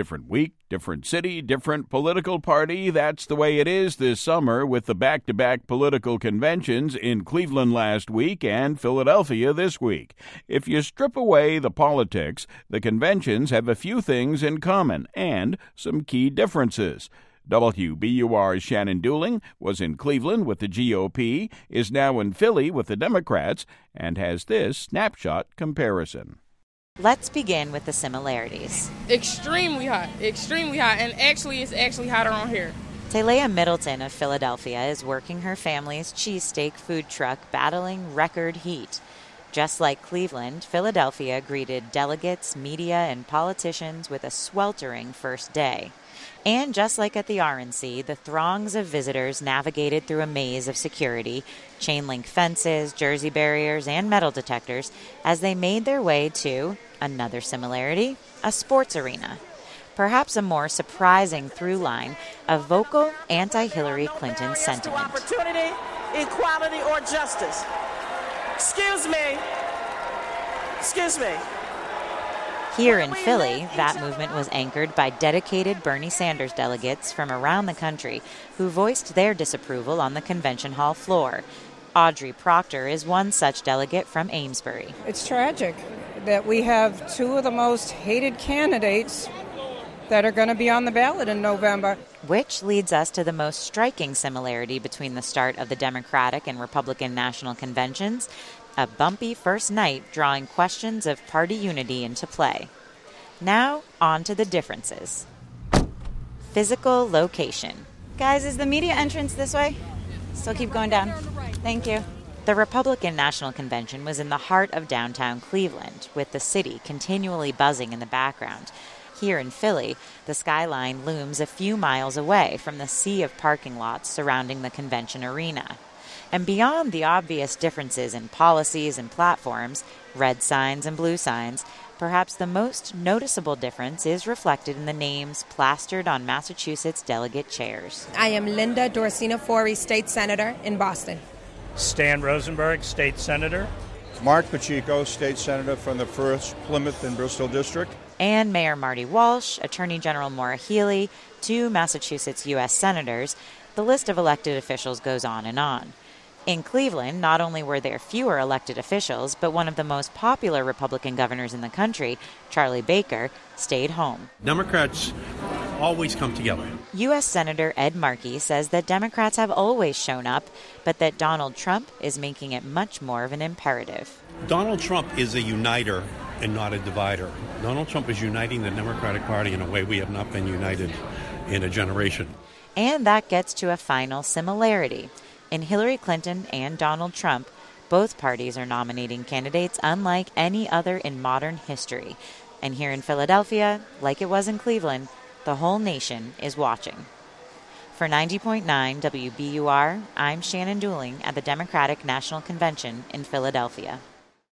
Different week, different city, different political party. That's the way it is this summer with the back-to-back political conventions in Cleveland last week and Philadelphia this week. If you strip away the politics, the conventions have a few things in common and some key differences. WBUR's Shannon Dooling was in Cleveland with the GOP, is now in Philly with the Democrats, and has this snapshot comparison. Let's begin with the similarities. Extremely hot, and it's actually hotter on here. Talea Middleton of Philadelphia is working her family's cheesesteak food truck battling record heat. Just like Cleveland, Philadelphia greeted delegates, media, and politicians with a sweltering first day. And just like at the RNC, the throngs of visitors navigated through a maze of security, chain-link fences, jersey barriers, and metal detectors as they made their way to, another similarity, a sports arena. Perhaps a more surprising through line of vocal anti-Hillary Clinton sentiment. Opportunity, equality, or justice. Excuse me. Here in Philly, that movement was anchored by dedicated Bernie Sanders delegates from around the country who voiced their disapproval on the convention hall floor. Audrey Proctor is one such delegate from Amesbury. It's tragic that we have two of the most hated candidates that are going to be on the ballot in November. Which leads us to the most striking similarity between the start of the Democratic and Republican national conventions, a bumpy first night drawing questions of party unity into play. Now, on to the differences. Physical location. Guys, is the media entrance this way? Still keep going down. Thank you. The Republican National Convention was in the heart of downtown Cleveland, with the city continually buzzing in the background. Here in Philly, the skyline looms a few miles away from the sea of parking lots surrounding the convention arena. And beyond the obvious differences in policies and platforms, red signs and blue signs, perhaps the most noticeable difference is reflected in the names plastered on Massachusetts delegate chairs. I am Linda Dorsina-Forey, State Senator in Boston. Stan Rosenberg, State Senator. Mark Pacheco, State Senator from the 1st Plymouth and Bristol District. And Mayor Marty Walsh, Attorney General Maura Healey, 2 Massachusetts U.S. Senators. The list of elected officials goes on and on. In Cleveland, not only were there fewer elected officials, but one of the most popular Republican governors in the country, Charlie Baker, stayed home. Democrats always come together. U.S. Senator Ed Markey says that Democrats have always shown up, but that Donald Trump is making it much more of an imperative. Donald Trump is a uniter and not a divider. Donald Trump is uniting the Democratic Party in a way we have not been united in a generation. And that gets to a final similarity. In Hillary Clinton and Donald Trump, both parties are nominating candidates unlike any other in modern history. And here in Philadelphia, like it was in Cleveland, the whole nation is watching. For 90.9 WBUR, I'm Shannon Dooling at the Democratic National Convention in Philadelphia.